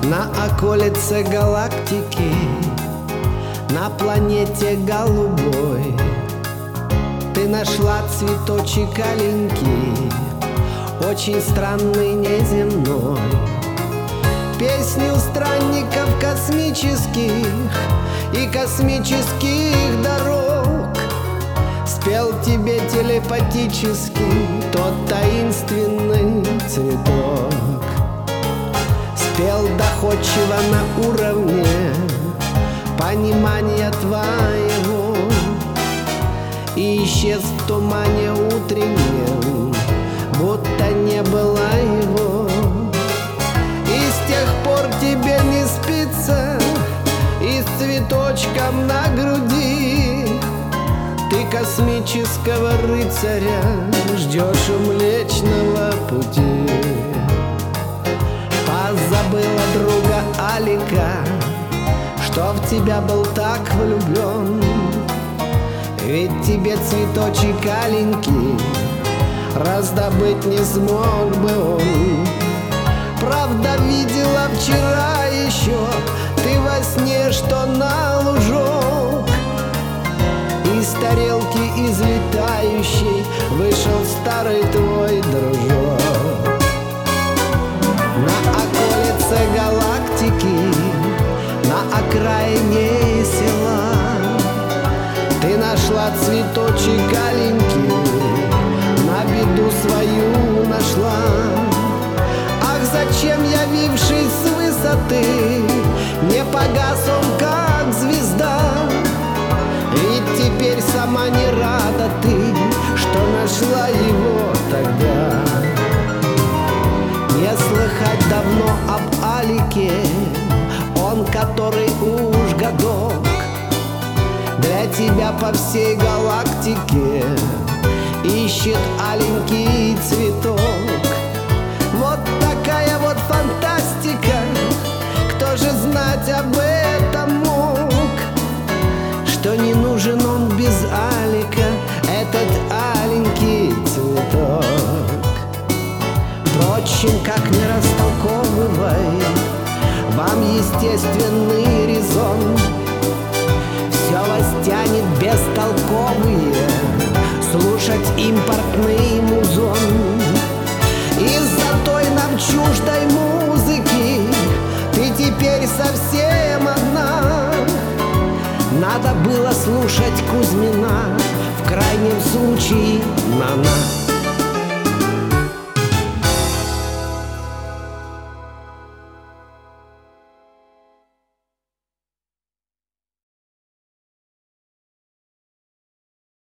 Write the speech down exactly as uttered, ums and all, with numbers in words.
На околице галактики, на планете голубой, ты нашла цветочек аленький, очень странный, неземной. Песню странников космических и космических дорог спел тебе телепатически тот таинственный цветок. Спел доходчиво на уровне понимания твоего и исчез в тумане утреннем, будто не было его. И с тех пор тебе не спится, и с цветочком на груди ты космического рыцаря ждешь у Млечного Пути. Позабыла друга Алика, что в тебя был так влюблен, ведь тебе цветочек аленький раздобыть не смог бы он. Правда, видела вчера еще ты во сне, что на лужок из тарелки излетающей вышел старый твой дружок. На околице галактики, на окраине села ты нашла цветочек аленький, на беду свою нашла. Ах, зачем, явившись с высоты, не погас он, как звезда? Ведь теперь сама не рада ты, что нашла его тогда. Не слыхать давно об Алике, он, который уж годок для тебя по всей галактике ищет аленький цветок. Вот такая вот фантастика, кто же знать об этом мог, что не нужен он без Алика, этот аленький цветок. Впрочем, как не растолковывай вам естественный резон, все вас тянет бестолковые слушать импортный музон. Из-за той нам чуждой музыки ты теперь совсем одна. Надо было слушать Кузьмина, в крайнем случае на-на.